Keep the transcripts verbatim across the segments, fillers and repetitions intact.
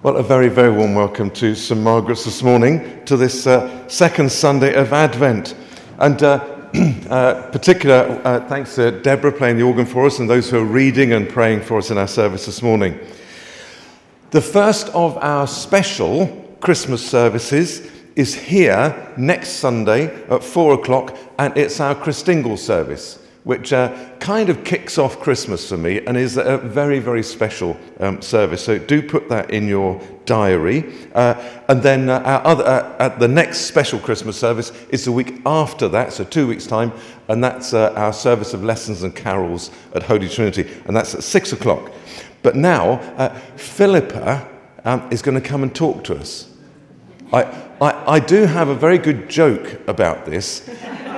Well, a very, very warm welcome to St Margaret's this morning, to this uh, second Sunday of Advent. And uh, uh, particular uh, thanks to Deborah playing the organ for us and those who are reading and praying for us in our service this morning. The first of our special Christmas services is here next Sunday at four o'clock, and it's our Christingle service, which uh, kind of kicks off Christmas for me and is a very, very special um, service. So do put that in your diary. Uh, and then uh, our other, uh, at the next special Christmas service is the week after that, so two weeks' time, and that's uh, our service of lessons and carols at Holy Trinity, and that's at six o'clock. But now, uh, Philippa um, is going to come and talk to us. I, I, I do have a very good joke about this,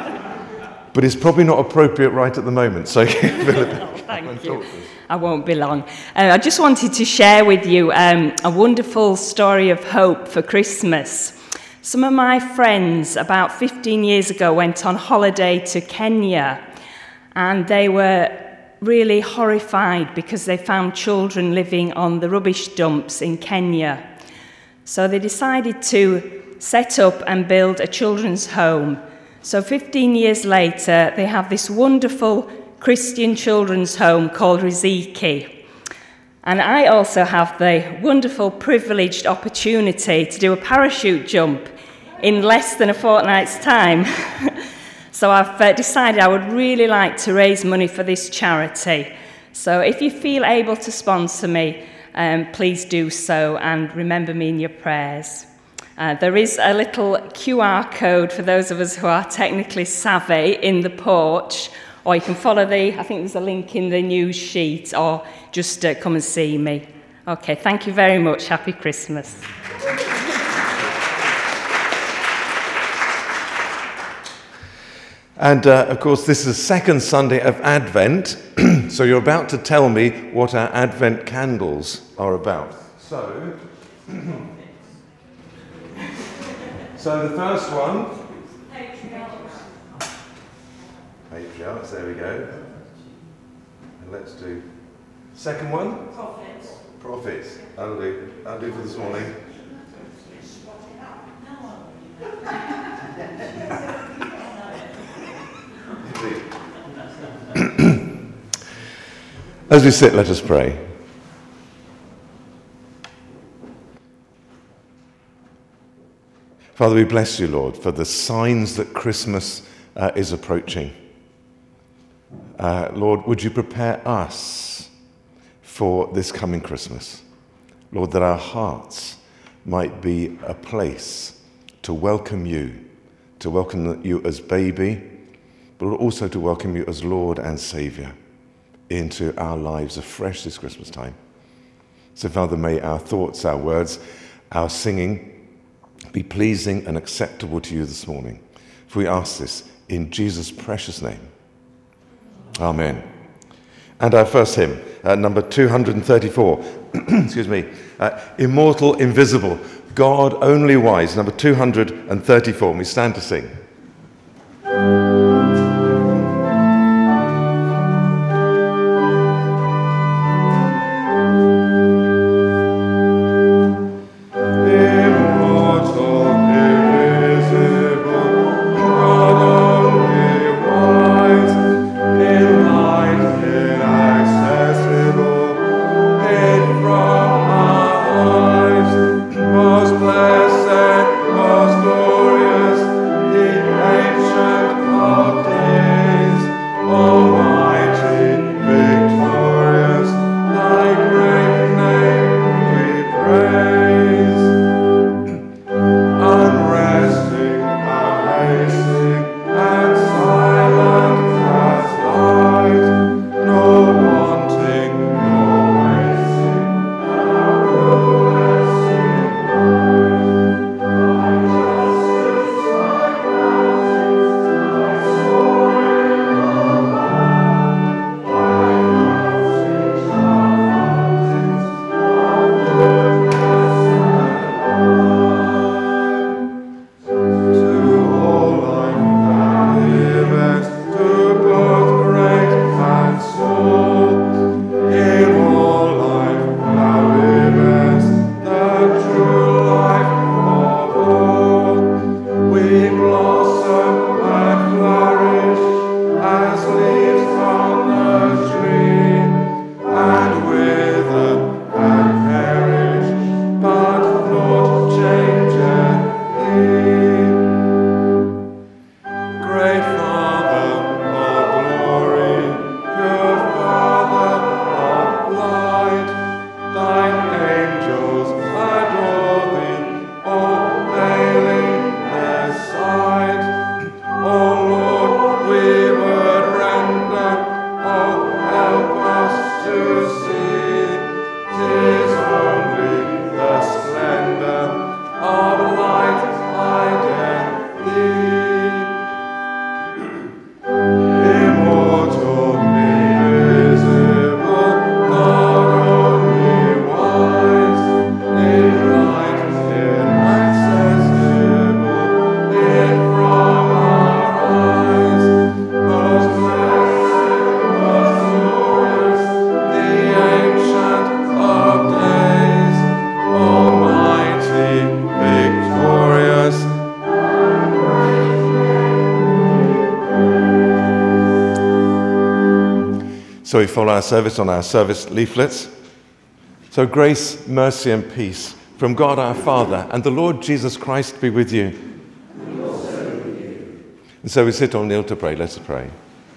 but it's probably not appropriate right at the moment. So, Philippa, oh, thank you. I won't be long. Uh, I just wanted to share with you um, a wonderful story of hope for Christmas. Some of my friends, about fifteen years ago, went on holiday to Kenya, and they were really horrified because they found children living on the rubbish dumps in Kenya. So they decided to set up and build a children's home. So fifteen years later, they have this wonderful Christian children's home called Riziki. And I also have the wonderful privileged opportunity to do a parachute jump in less than a fortnight's time. So I've uh, decided I would really like to raise money for this charity. So if you feel able to sponsor me, um, please do so, and remember me in your prayers. Uh, there is a little Q R code for those of us who are technically savvy in the porch, or you can follow the, I think there's a link in the news sheet, or just uh, come and see me. Okay, thank you very much. Happy Christmas. And uh, of course, this is the second Sunday of Advent, so you're about to tell me what our Advent candles are about. So, so the first one, Patriarchs. Patriarchs, there we go. And let's do second one. Prophets. Prophets. That'll do. That'll do for this morning. As we sit, let us pray. Father, we bless you, Lord, for the signs that Christmas uh, is approaching. Uh, Lord, would you prepare us for this coming Christmas? Lord, that our hearts might be a place to welcome you, to welcome you as baby, but also to welcome you as Lord and Saviour into our lives afresh this Christmas time. So, Father, may our thoughts, our words, our singing be pleasing and acceptable to you this morning. For we ask this in Jesus' precious name. Amen. And our first hymn, uh, number two hundred thirty-four, excuse me, uh, Immortal, Invisible, God Only Wise, number two hundred thirty-four. And we stand to sing. Most blessed, most glorious, the ancient So we follow our service on our service leaflets. So grace, mercy and peace from God our Father and the Lord Jesus Christ be with you. And also with you. And so we sit or kneel to pray. Let us pray.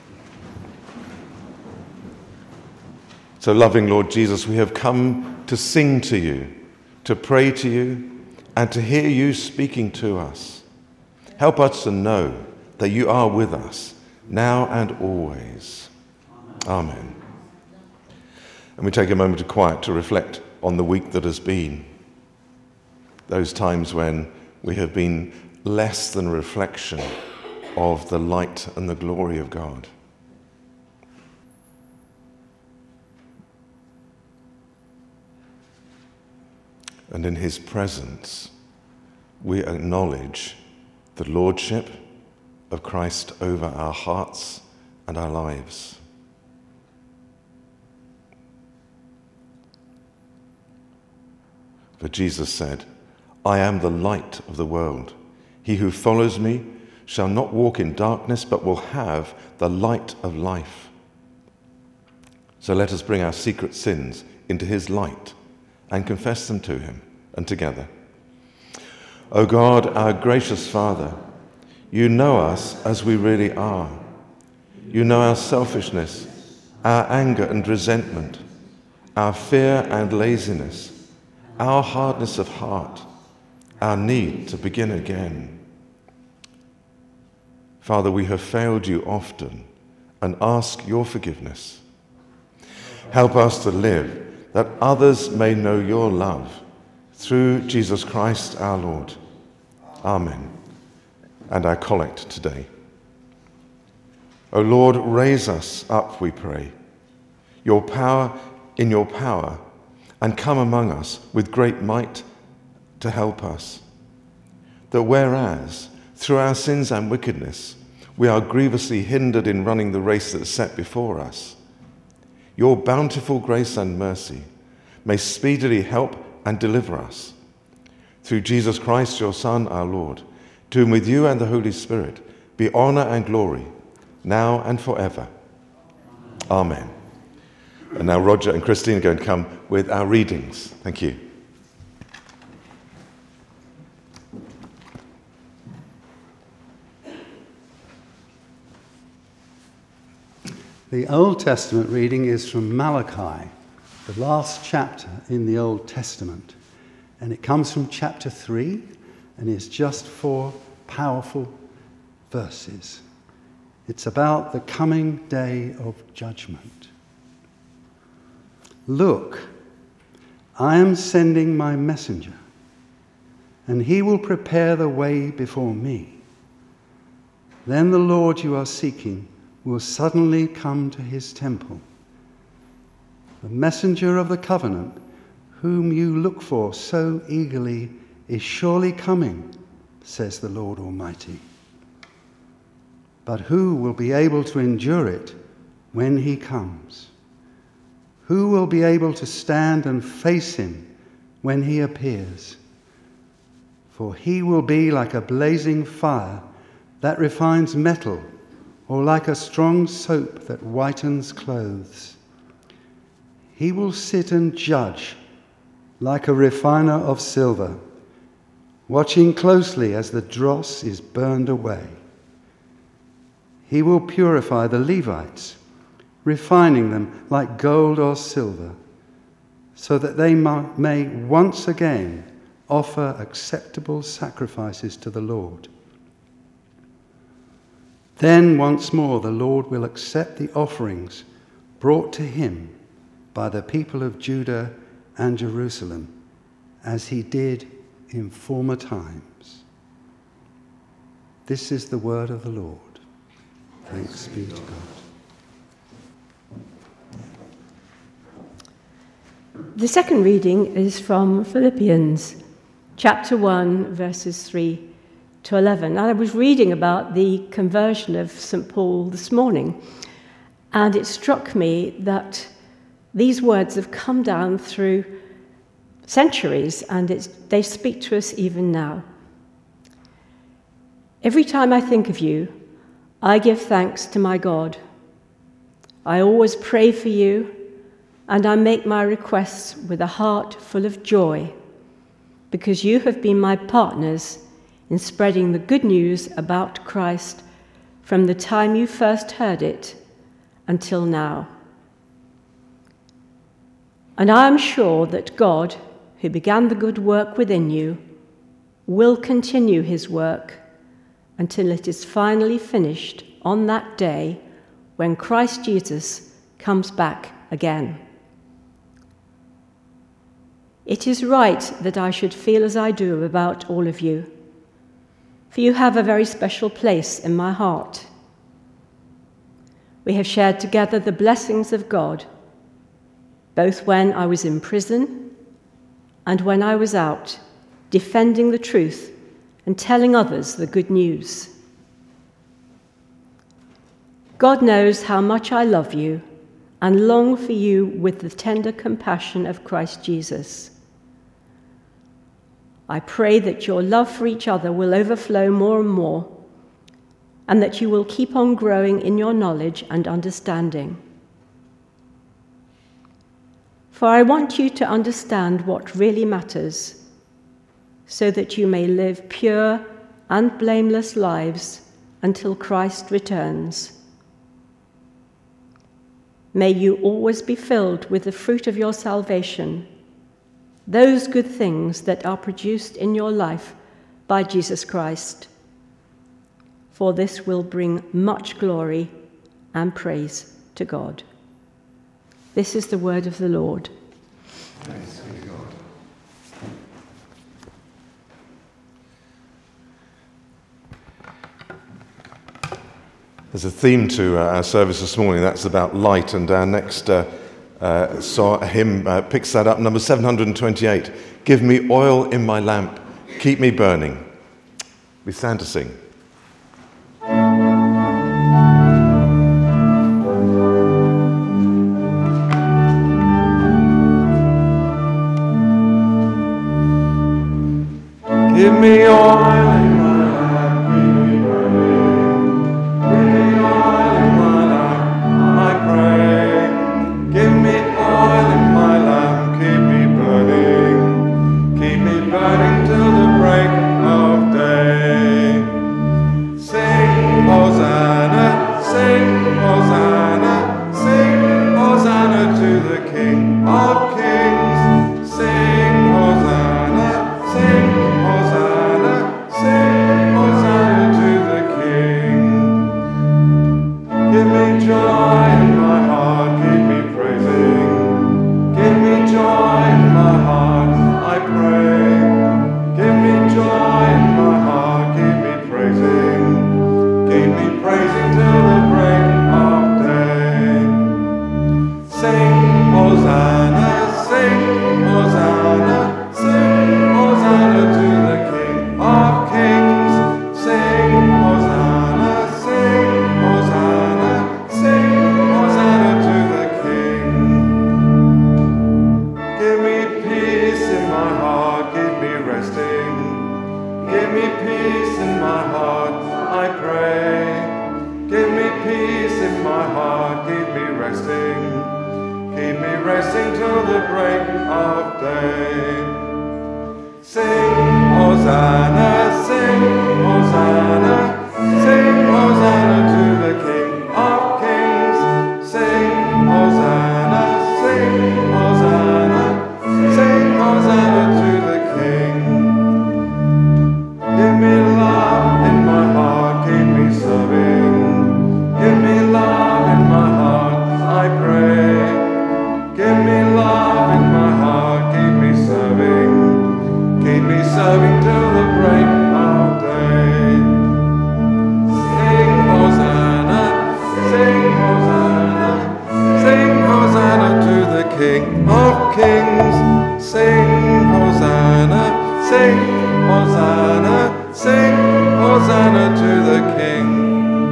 So loving Lord Jesus, we have come to sing to you, to pray to you, and to hear you speaking to us. Help us to know that you are with us, now and always. Amen. And we take a moment of quiet to reflect on the week that has been. Those times when we have been less than a reflection of the light and the glory of God. And in his presence, we acknowledge the lordship of Christ over our hearts and our lives. For Jesus said, I am the light of the world. He who follows me shall not walk in darkness, but will have the light of life. So let us bring our secret sins into his light and confess them to him, and together. O God, our gracious Father, you know us as we really are. You know our selfishness, our anger and resentment, our fear and laziness, our hardness of heart, our need to begin again. Father, we have failed you often and ask your forgiveness. Help us to live that others may know your love through Jesus Christ our Lord. Amen. And our collect today. O Lord, raise us up, we pray, your power in your power, and come among us with great might to help us. That whereas, through our sins and wickedness, we are grievously hindered in running the race that is set before us, your bountiful grace and mercy may speedily help and deliver us. Through Jesus Christ, your Son, our Lord, to whom with you and the Holy Spirit be honor and glory, now and forever. Amen. And now Roger and Christine are going to come with our readings. Thank you. The Old Testament reading is from Malachi, the last chapter in the Old Testament. And it comes from chapter three, and it's just four powerful verses. It's about the coming day of judgment. Look, I am sending my messenger, and he will prepare the way before me. Then the Lord you are seeking will suddenly come to his temple. The messenger of the covenant, whom you look for so eagerly, is surely coming, says the Lord Almighty. But who will be able to endure it when he comes? Who will be able to stand and face him when he appears? For he will be like a blazing fire that refines metal, or like a strong soap that whitens clothes. He will sit and judge like a refiner of silver, watching closely as the dross is burned away. He will purify the Levites, refining them like gold or silver, so that they may once again offer acceptable sacrifices to the Lord. Then once more the Lord will accept the offerings brought to him by the people of Judah and Jerusalem, as he did in former times. This is the word of the Lord. Thanks be to God. The second reading is from Philippians, chapter one, verses three to eleven. I was reading about the conversion of Saint Paul this morning, and it struck me that these words have come down through centuries, and it's, they speak to us even now. Every time I think of you, I give thanks to my God. I always pray for you, and I make my requests with a heart full of joy, because you have been my partners in spreading the good news about Christ from the time you first heard it until now. And I am sure that God, who began the good work within you, will continue his work until it is finally finished on that day when Christ Jesus comes back again. It is right that I should feel as I do about all of you, for you have a very special place in my heart. We have shared together the blessings of God, both when I was in prison and when I was out, defending the truth and telling others the good news. God knows how much I love you and long for you with the tender compassion of Christ Jesus. I pray that your love for each other will overflow more and more, and that you will keep on growing in your knowledge and understanding. For I want you to understand what really matters, so that you may live pure and blameless lives until Christ returns. May you always be filled with the fruit of your salvation, those good things that are produced in your life by Jesus Christ. For this will bring much glory and praise to God. This is the word of the Lord. Thanks be to God. There's a theme to uh, our service this morning. That's about light, and our next uh, uh, so hymn uh, picks that up. Number seven hundred twenty-eight. Give me oil in my lamp, keep me burning. We stand to sing. Give me oil in my lamp, keep me burning. Give me oil in my lamp, I pray. Give me oil in my lamp, keep me burning. Keep me burning till the break of day. Sing Hosanna, sing Hosanna, sing Hosanna to the King of Kings. Sing Hosanna, sing Hosanna, sing Hosanna to the King. Give me joy in my heart, keep me praising. Give me joy in my heart, I pray. Give me joy in my heart, keep me praising. Keep me praising till the break of day. Sing Hosanna, sing Hosanna, sing Hosanna to the King of Kings. Sing Hosanna, sing Hosanna, sing Hosanna to the King. Give me peace in my heart, keep me resting. Give me peace in my heart, I pray. Give me peace in my heart, keep me resting. Keep me resting till the break of day. Sing Hosanna, sing Hosanna, sing Hosanna to the King of Kings. Sing Hosanna, sing Hosanna, sing Hosanna to the King. Give me love in my heart, keep me serving. Give me love in my heart, I pray. Give me love in my heart, keep me serving. Keep me serving till the break of day. Sing Hosanna, sing Hosanna, sing Hosanna to the King of Kings. Sing Hosanna, sing Hosanna, sing Hosanna to the King.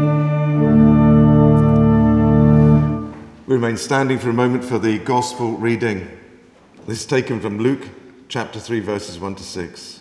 We remain standing for a moment for the Gospel reading. This is taken from Luke chapter three, verses one to six.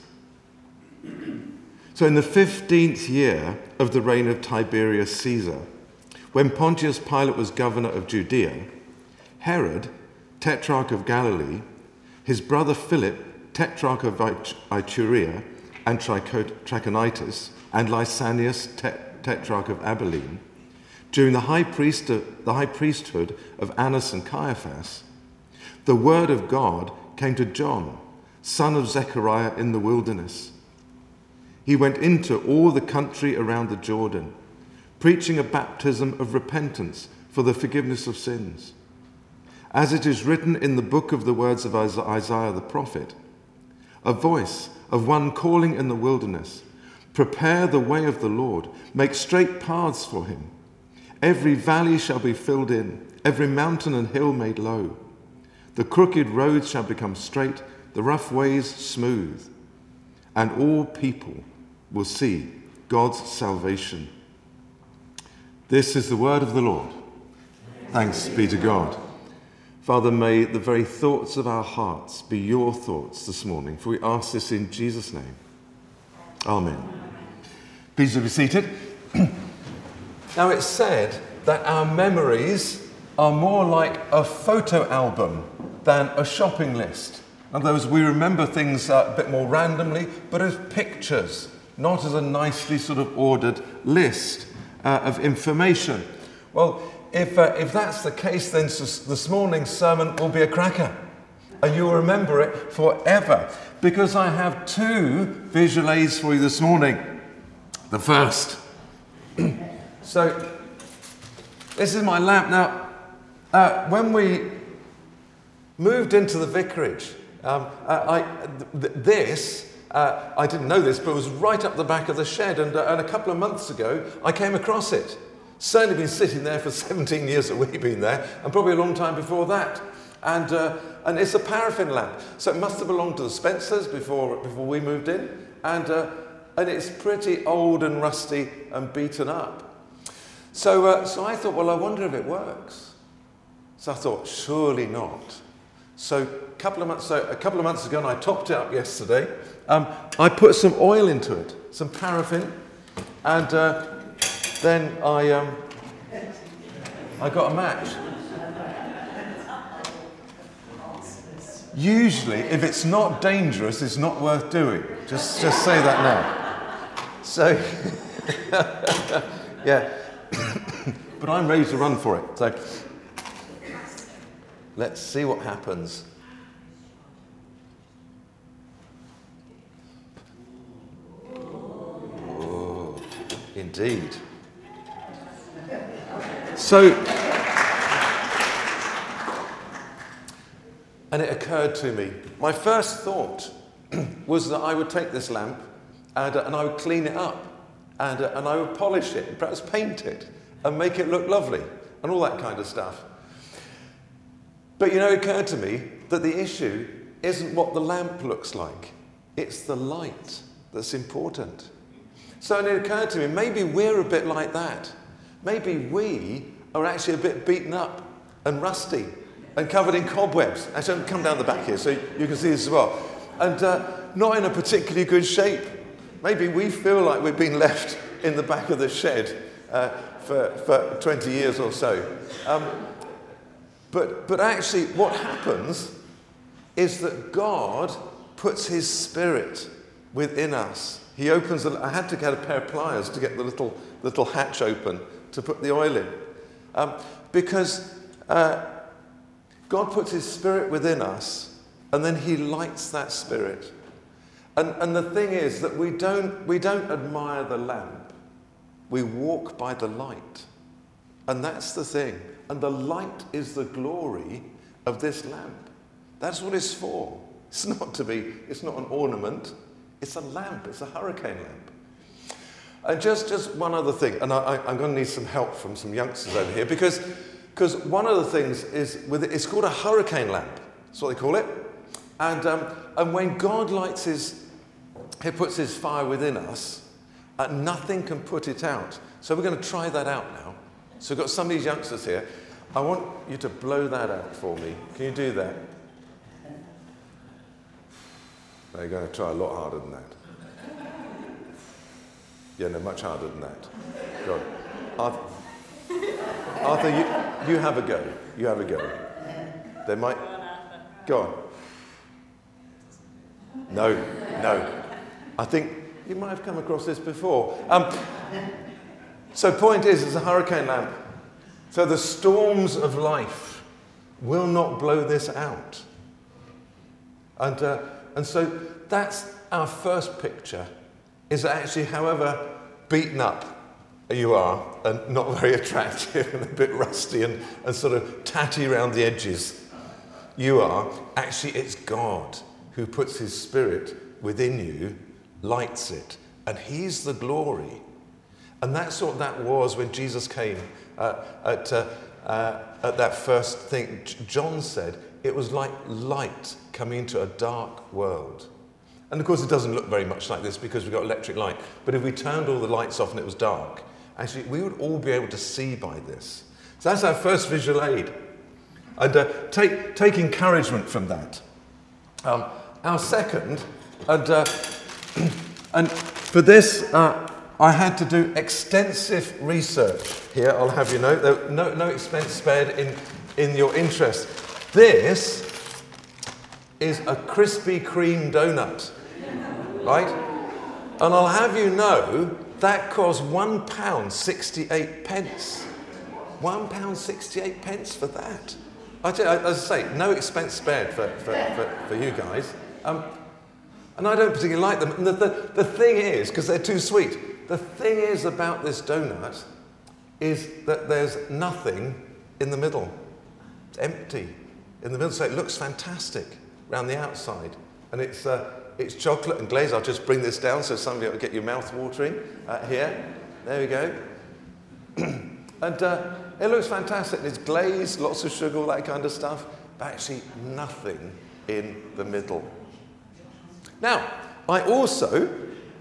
So in the fifteenth year of the reign of Tiberius Caesar, When Pontius Pilate was governor of Judea, Herod, tetrarch of Galilee, his brother Philip, tetrarch of Iturea and Trachonitis, and Lysanias, tetrarch of Abilene, during the high, priest, the high priesthood of Annas and Caiaphas, the word of God came to John, son of Zechariah, in the wilderness. He went into all the country around the Jordan, preaching a baptism of repentance for the forgiveness of sins. As it is written in the book of the words of Isaiah the prophet, a voice of one calling in the wilderness, prepare the way of the Lord, make straight paths for him. Every valley shall be filled in, every mountain and hill made low. The crooked roads shall become straight, the rough ways smooth, and all people will see God's salvation. This is the word of the Lord. Thanks be to God. Father, may the very thoughts of our hearts be your thoughts this morning, for we ask this in Jesus' name. Amen. Please be seated. Now, it's said that our memories are more like a photo album than a shopping list. In other words, we remember things uh, a bit more randomly, but as pictures, not as a nicely sort of ordered list uh, of information. Well, if, uh, if that's the case, then s- this morning's sermon will be a cracker. And you'll remember it forever, because I have two visual aids for you this morning. The first. So, this is my lamp. Now, uh, when we moved into the vicarage, um, uh, I, th- this, uh, I didn't know this, but it was right up the back of the shed. And, uh, and a couple of months ago, I came across it. Certainly been sitting there for seventeen years that we've been there, and probably a long time before that. And uh, and it's a paraffin lamp. So it must have belonged to the Spencers before, before we moved in. And, uh, and it's pretty old and rusty and beaten up. So, uh, so I thought, well, I wonder if it works. So I thought, surely not. So a couple of months, so a couple of months ago, and I topped it up yesterday, um, I put some oil into it, some paraffin, and uh, then I, um, I got a match. Usually, if it's not dangerous, it's not worth doing. Just, just say that now. So, yeah. But I'm ready to run for it. So, let's see what happens. Oh, indeed. So, and it occurred to me, my first thought was that I would take this lamp and, uh, and I would clean it up and, uh, and I would polish it, and perhaps paint it and make it look lovely and all that kind of stuff. But you know, it occurred to me that the issue isn't what the lamp looks like, it's the light that's important. So it occurred to me, maybe we're a bit like that. Maybe we are actually a bit beaten up and rusty and covered in cobwebs. Actually, come down the back here so you can see this as well. And uh, not in a particularly good shape. Maybe we feel like we've been left in the back of the shed uh, for, for twenty years or so. Um, but, but actually, what happens is that God puts his Spirit within us. He opens, a, I had to get a pair of pliers to get the little, little hatch open to put the oil in. Um, because uh, God puts his Spirit within us, and then he lights that Spirit. And, and the thing is that we don't, we don't admire the lamp. We walk by the light. And that's the thing. And the light is the glory of this lamp. That's what it's for. It's not to be, it's not an ornament. It's a lamp. It's a hurricane lamp. And just, just one other thing, and I, I, I'm going to need some help from some youngsters over here, because because one of the things is, with it, it's called a hurricane lamp. That's what they call it. And, um, and when God lights his, he puts his fire within us, uh, nothing can put it out. So we're going to try that out now. So we've got some of these youngsters here. I want you to blow that out for me. Can you do that? They're going to try a lot harder than that. Yeah, no, much harder than that. God. I've... Arthur, you, you have a go. You have a go. They might... Go on. No, no. I think you might have come across this before. Um, so point is, it's a hurricane lamp. So the storms of life will not blow this out. And, uh, and so that's our first picture, is that actually however beaten up you are and not very attractive and a bit rusty and, and sort of tatty around the edges you are, actually it's God who puts his spirit within you, lights it, and he's the glory. And that's what that was when Jesus came uh, at, uh, uh, at that first thing. John said it was like light coming into a dark world. And of course it doesn't look very much like this because we've got electric light. But if we turned all the lights off and it was dark, actually we would all be able to see by this. So that's our first visual aid. And uh, take, take encouragement from that. Um, our second, and, uh, and for this uh, I had to do extensive research. Here, I'll have you know, there, no, no expense spared in, in your interest. This is a Krispy Kreme donut, right? And I'll have you know that costs one pound sixty-eight pence. One pound sixty-eight pence for that. I tell you, as I say, no expense spared for, for, for, for you guys. Um, and I don't particularly like them. And the, the, the thing is, because they're too sweet, the thing is about this donut is that there's nothing in the middle. It's empty in the middle, so it looks fantastic around the outside. And it's, uh, it's chocolate and glaze. I'll just bring this down so some of you will get your mouth watering uh, here. There we go. And uh, it looks fantastic. It's glazed, lots of sugar, all that kind of stuff, but actually nothing in the middle. Now, I also,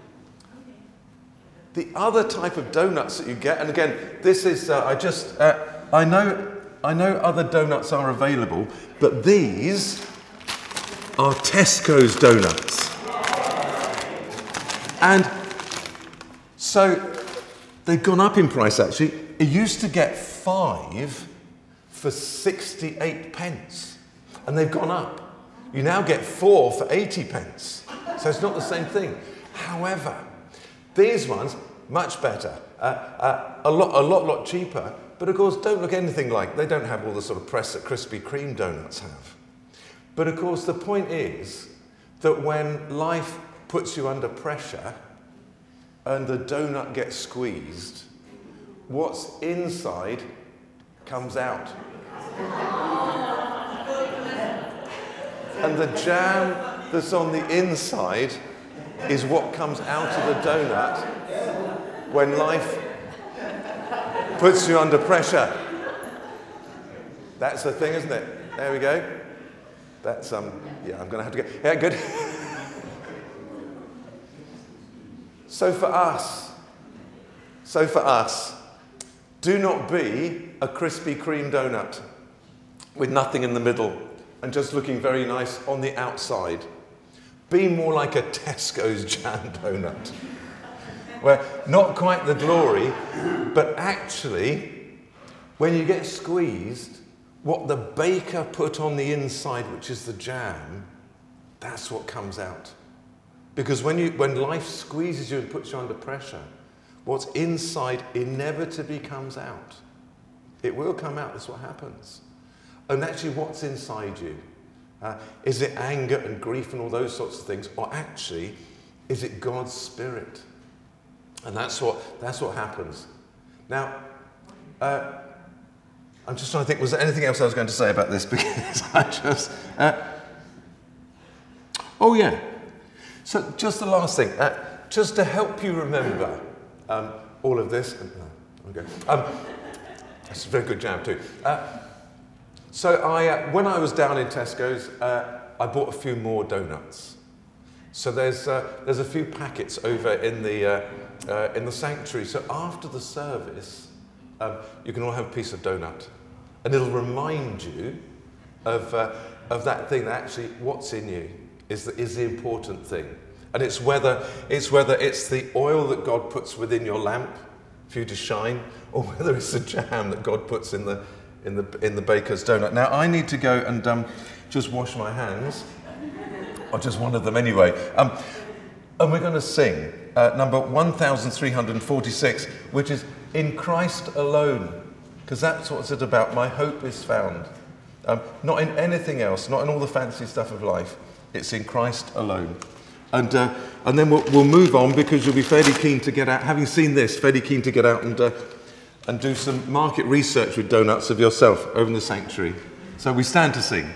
the other type of donuts that you get, and again, this is, uh, I just, uh, I know, I know other donuts are available, but these are Tesco's donuts. And so they've gone up in price actually. It used to get five for sixty-eight pence, and they've gone up. You now get four for eighty pence. So it's not the same thing. However, these ones, much better, uh, uh, a lot, a lot, lot cheaper, but of course don't look anything like, they don't have all the sort of press that Krispy Kreme donuts have. But of course the point is that when life puts you under pressure and the donut gets squeezed, what's inside comes out. And the jam that's on the inside is what comes out of the donut when life puts you under pressure. That's the thing, isn't it? There we go. That's, um, yeah, I'm going to have to get, yeah, good. So for us, so for us, do not be a Krispy Kreme donut with nothing in the middle and just looking very nice on the outside. Be more like a Tesco's jam donut, where not quite the glory, but actually, when you get squeezed, what the baker put on the inside, which is the jam, that's what comes out. Because when, you, when life squeezes you and puts you under pressure, what's inside inevitably comes out. It will come out, that's what happens. And actually, what's inside you? Uh, is it anger and grief and all those sorts of things? Or actually, is it God's Spirit? And that's what, that's what happens. Now, uh, I'm just trying to think, was there anything else I was going to say about this? Because I just... Uh, oh, yeah. So just the last thing. Uh, just to help you remember um, all of this. Uh, okay. Um, that's a very good jam, too. Uh, so I, uh, when I was down in Tesco's, uh, I bought a few more donuts. So there's, uh, there's a few packets over in the, uh, uh, in the sanctuary. So after the service, um, you can all have a piece of donut. And it'll remind you of, uh, of that thing that actually what's in you is the, is the important thing. And it's whether, it's whether it's the oil that God puts within your lamp for you to shine, or whether it's the jam that God puts in the in the in the baker's donut. Now I need to go and um, just wash my hands, or just one of them anyway. Um, and we're going to sing uh, number one thousand three hundred forty-six, which is In Christ Alone, because that's what it's about. My hope is found. Um, not in anything else, not in all the fancy stuff of life. It's in Christ alone. And uh, and then we'll, we'll move on, because you'll be fairly keen to get out, having seen this, fairly keen to get out and uh, and do some market research with donuts of yourself over in the sanctuary. So we stand to sing.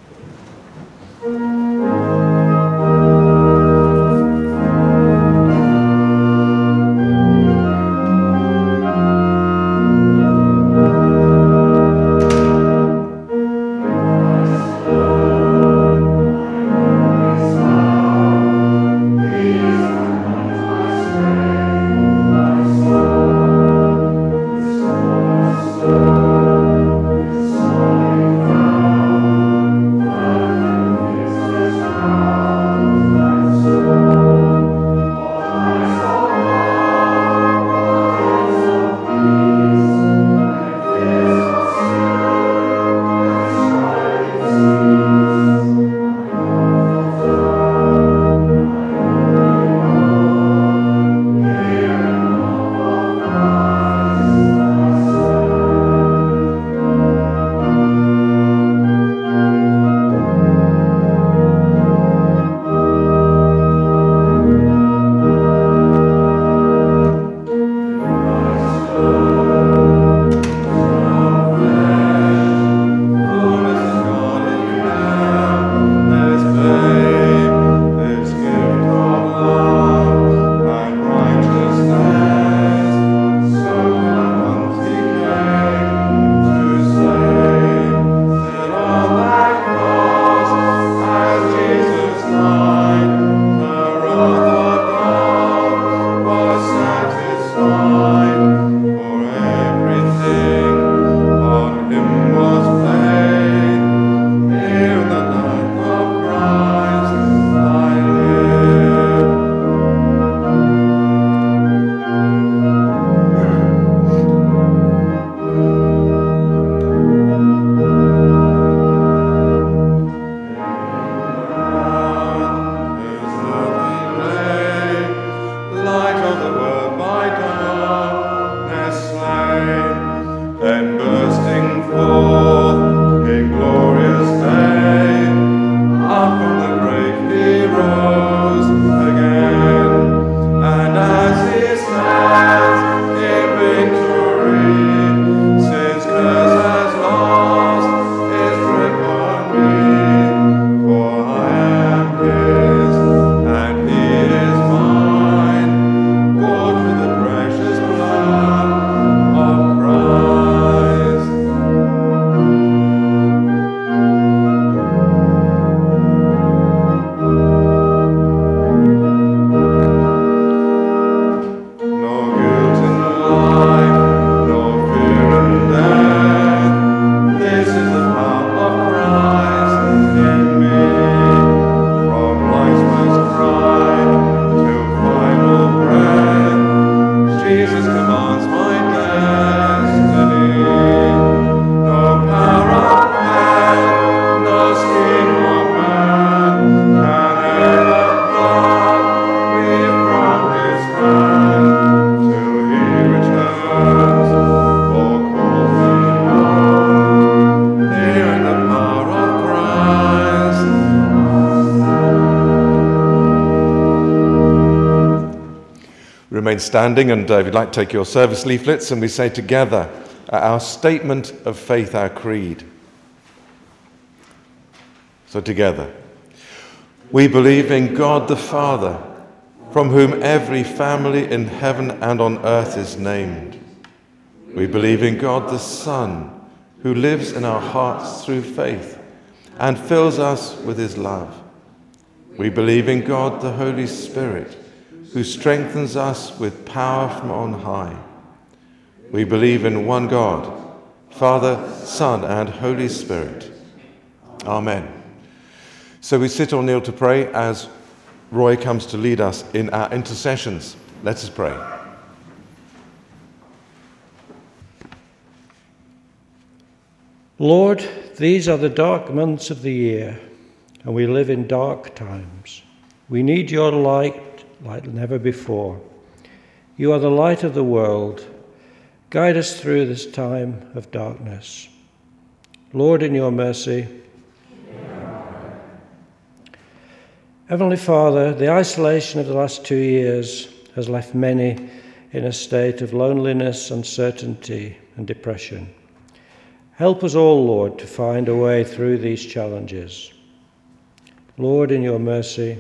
Remain standing, and uh, if you'd like to take your service leaflets, and we say together uh, our statement of faith, our creed. So together. We believe in God the Father, from whom every family in heaven and on earth is named. We believe in God the Son, who lives in our hearts through faith and fills us with his love. We believe in God the Holy Spirit, who strengthens us with power from on high. We believe in one God, Father, Son, and Holy Spirit. Amen. So we sit or kneel to pray as Roy comes to lead us in our intercessions. Let us pray. Lord, these are the dark months of the year, and we live in dark times. We need your light like never before. You are the light of the world. Guide us through this time of darkness. Lord, in your mercy. Heavenly Father, the isolation of the last two years has left many in a state of loneliness, uncertainty, and depression. Help us all, Lord, to find a way through these challenges. Lord, in your mercy.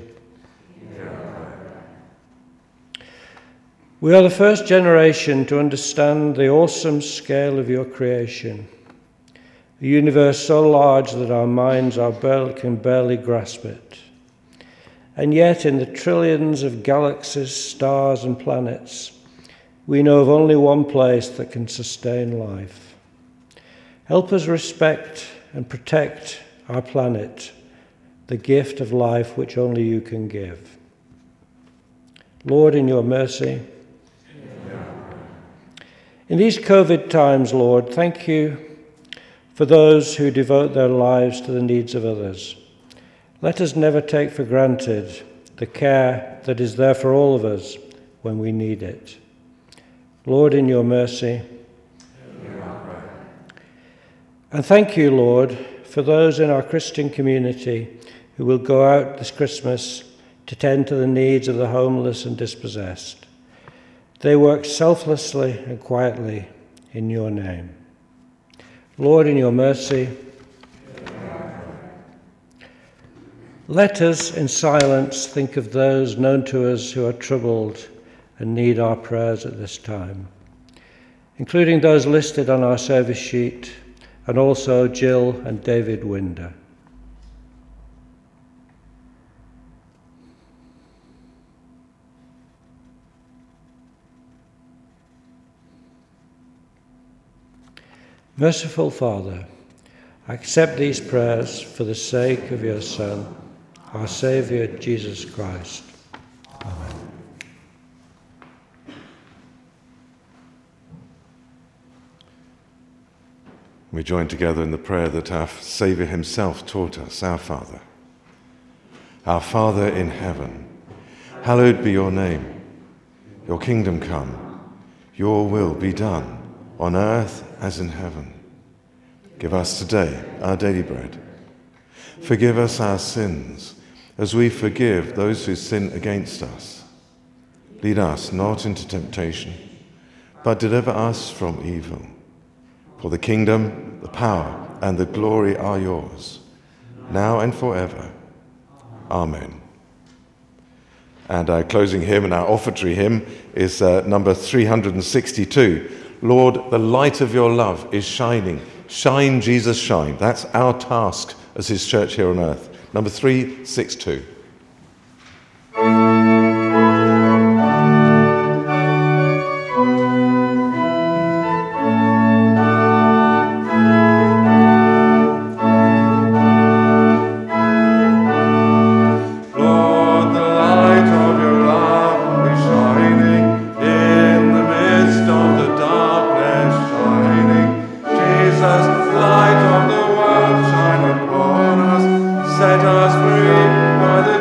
We are the first generation to understand the awesome scale of your creation, a universe so large that our minds are barely, can barely grasp it. And yet, in the trillions of galaxies, stars, and planets, we know of only one place that can sustain life. Help us respect and protect our planet, the gift of life which only you can give. Lord, in your mercy. In these COVID times, Lord, thank you for those who devote their lives to the needs of others. Let us never take for granted the care that is there for all of us when we need it. Lord, in your mercy. And thank you, Lord, for those in our Christian community who will go out this Christmas to tend to the needs of the homeless and dispossessed. They work selflessly and quietly in your name. Lord, in your mercy. Let us, in silence, think of those known to us who are troubled and need our prayers at this time, including those listed on our service sheet, and also Jill and David Winder. Merciful Father, I accept these prayers for the sake of your Son, our Saviour, Jesus Christ. Amen. We join together in the prayer that our Saviour himself taught us, our Father. Our Father in heaven, hallowed be your name. Your kingdom come, your will be done, on earth as in heaven. Give us today our daily bread. Forgive us our sins, as we forgive those who sin against us. Lead us not into temptation, but deliver us from evil. For the kingdom, the power, and the glory are yours, now and forever. Amen. And our closing hymn and our offertory hymn is uh, number three hundred sixty-two. Lord, the light of your love is shining. Shine, Jesus, shine. That's our task as his church here on earth. Number three sixty-two. Light of the world, shine upon us, set us free by the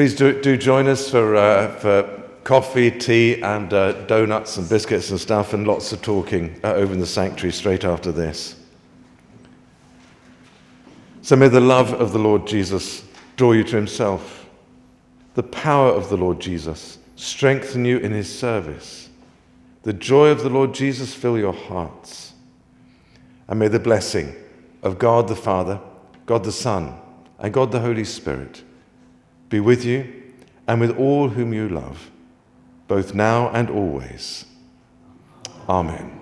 please do, do join us for, uh, for coffee, tea, and uh, donuts and biscuits and stuff, and lots of talking uh, over in the sanctuary straight after this. So may the love of the Lord Jesus draw you to himself. The power of the Lord Jesus strengthen you in his service. The joy of the Lord Jesus fill your hearts. And may the blessing of God the Father, God the Son, and God the Holy Spirit be with you and with all whom you love, both now and always. Amen.